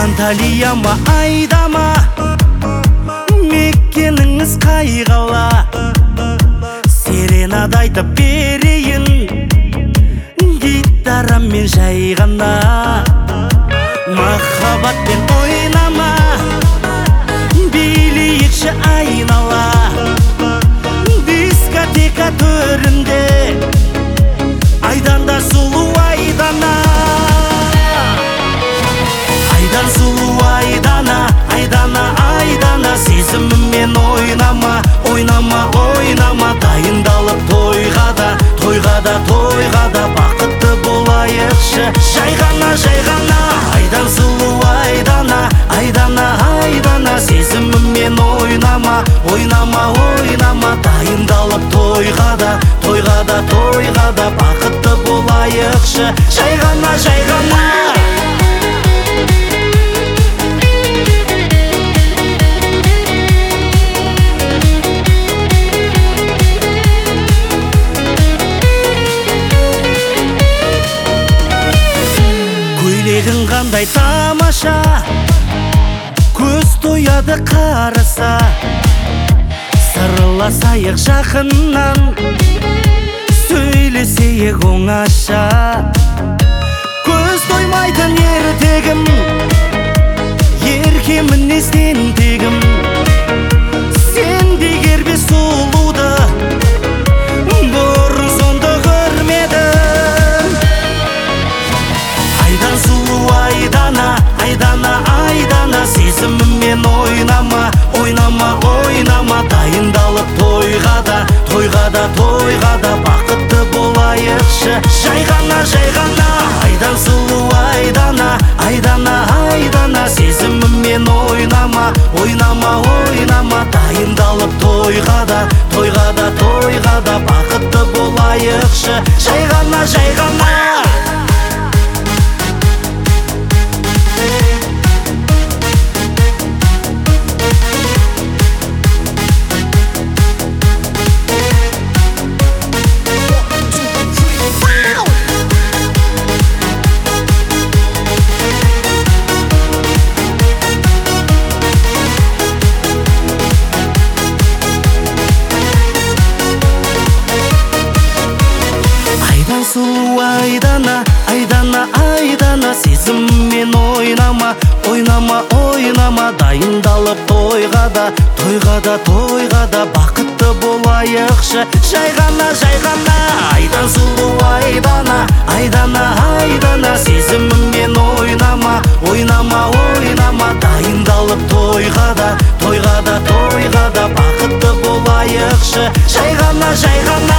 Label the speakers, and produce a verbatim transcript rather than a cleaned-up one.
Speaker 1: Анталия ма, айдама, меккеніңіз қай қала? Серенада айтып берейін, гитараммен жай ғана. Махаббатпен ойнама, билейікші айнала. Дискотека төрінде, айданда сұлу айдана. Айдан сұлу айдана, айдана, айдана. Сезіміммен ойнама, ойнама, ойнама. Дайындалып тойға да, тойға да, тойға да бақытты болайықшы. Жай ғана, жай ғана. Айдан сұлу айдана, айдана, айдана. Сезіміммен ойнама, ойнама, ойнама. Дайындалып тойға да, тойға да, тойға да бақытты болайықшы. Жай ғана, жай ғана. Көйлегің қандай тамаша, көз тояды қараса. Сырласайық жақыннан, сөйлесейік оңаша. Көз тоймайтын ертегім, ерке мінезден тегім. Сен дегер бе сұлуды, бұрын сонды көрмедім. Айдан сұлу айдана, айдана, айдана. Сезіміммен ойнама, ойнама, ойнама. Дайындалып тойға да, тойға да, тойға да бақытты болайықшы. Жай ғана, жай ғана. Айдан сұлу айдана, айдана, айдана. Сезіміммен ойнама, ойнама, ойнама. Дайындалып тойға да, тойға да, тойға да бақытты болайықшы. Жай ғана, жай ғана. Сұлу айдана, айдана, айдана. Сезіммен ойнама, ойнама, ойнама. Дайындалып тойға да, тойға да, тойға да бақытты болайықшы. Жай ғана, жай ғана. Айдан сұлу айдана, айдана, айдана. Сезіммен ойнама, ойнама, ойнама. Дайындалып тойға да, тойға да, тойға да бақытты болайықшы. Жай ғана, жай ғана.